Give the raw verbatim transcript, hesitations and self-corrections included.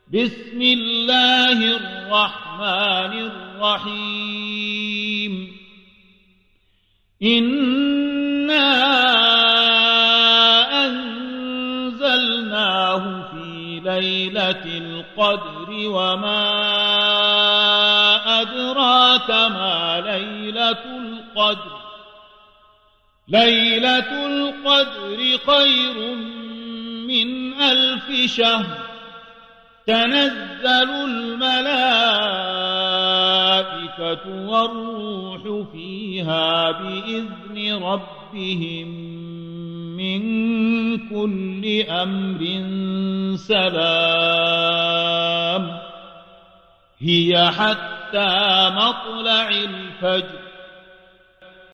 بسم الله الرحمن الرحيم إنا أنزلناه في ليلة القدر وما أدراك ما ليلة القدر ليلة القدر خير من ألف شهر تنزل الملائكة والروح فيها بإذن ربهم من كل أمر سلام هي حتى مطلع الفجر